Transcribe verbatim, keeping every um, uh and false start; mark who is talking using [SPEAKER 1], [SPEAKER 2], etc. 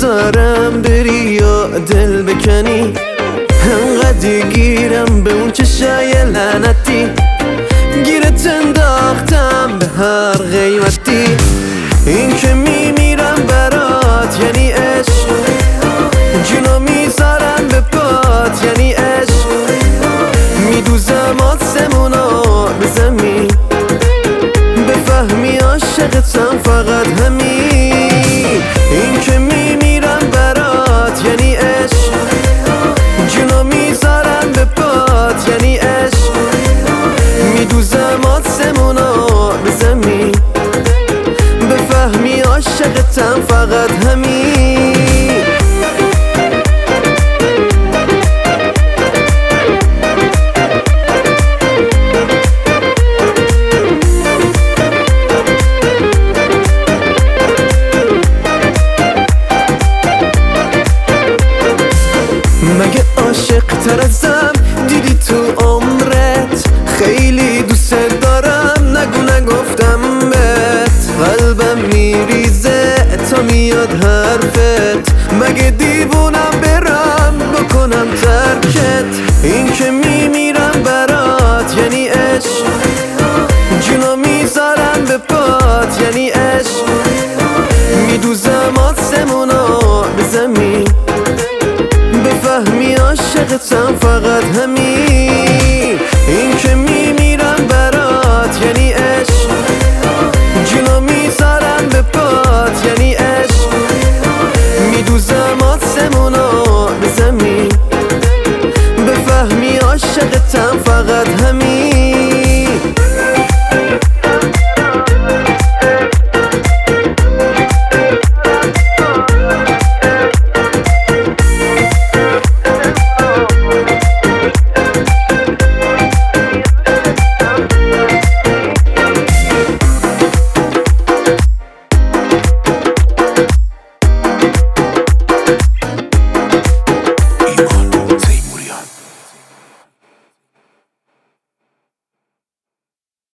[SPEAKER 1] بذارم بری یا دل بکنی، انقدر گیرم به اون چشای لعنتی، گیرت انداختم به هر قیمتی. این که میمیرم برات یعنی عشق، جونو میذارم به پات یعنی عشق، میدوزم آسمونا به زمین، بفهمی عاشقتم فقط همین. این که میمیرم برات یعنی عشق، جونو میذارم به پات یعنی عشق، میدوزم آسمونا به زمین، بفهمی عاشقتم فقط همین. مگه عاشق تر ازم دیدی تو عمرت؟ خیلی دوست دارم نگو نگفتم بهت، قلبم میریزه تا میاد حرفت، مگه دیوونم برم بکنم ترکت. این که میمیرم برات یعنی عشق، جونو میذارم به پات یعنی عشق، میدوزم آسمونا به زمین، بفهمی عاشقتم فقط همین.